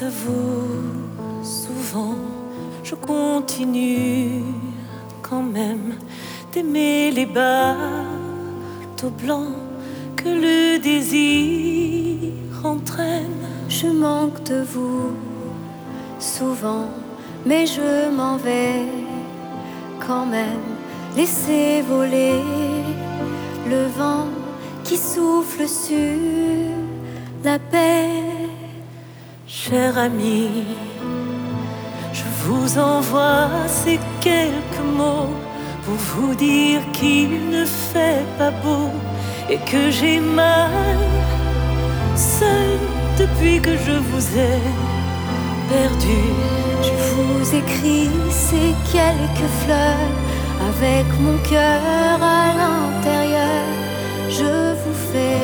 à vous, souvent je continue quand même d'aimer les bateaux blancs que le désir entraîne. Je manque de vous souvent, mais je m'en vais quand même. Laissez voler le vent qui souffle sur la paix. Cher ami, je vous envoie ces quelques mots pour vous dire qu'il ne fait pas beau et que j'ai mal seul depuis que je vous ai perdu. Je vous écris ces quelques fleurs avec mon cœur à l'intérieur. Je vous fais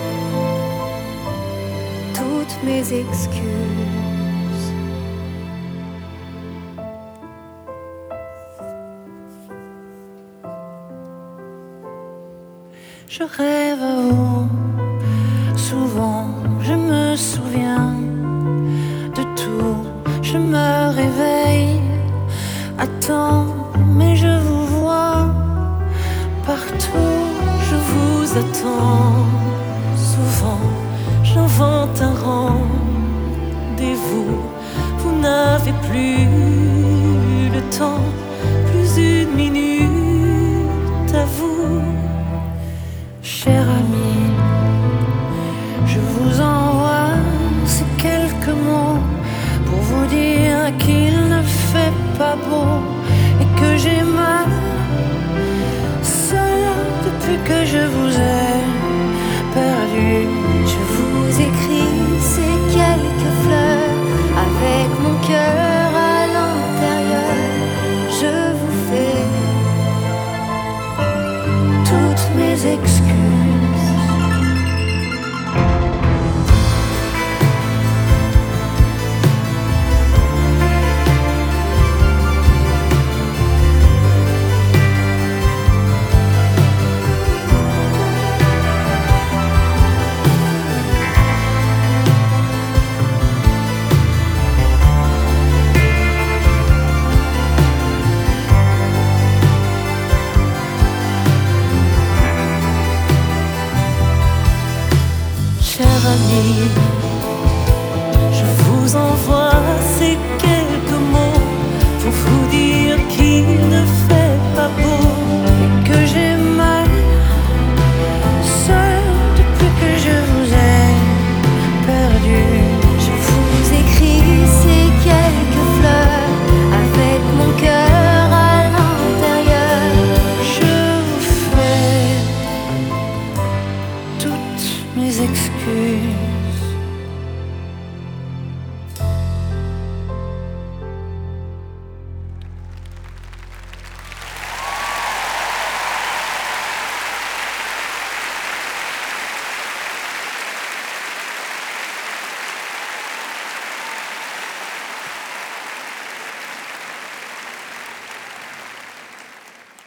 toutes mes excuses. Je rêve à vous, souvent je me souviens de tout. Je me réveille à temps, mais je vous vois partout. Je vous attends souvent, j'invente un rendez-vous. Vous n'avez plus le temps, plus une minute à vous. Cher ami, je vous envoie ces quelques mots pour vous dire qu'il ne fait pas beau et que j'ai mal seul depuis que je vous ai perdu. Je vous écris ces quelques fleurs avec mon cœur à l'intérieur. Je vous fais toutes mes excuses. Cher ami, je vous envoie ces quelques mots pour vous dire qu'il ne fait pas beau et que j'ai mal seul depuis que je vous ai perdu. Je vous écris ces quelques fleurs avec mon cœur à l'intérieur. Je vous fais toutes mes excuses.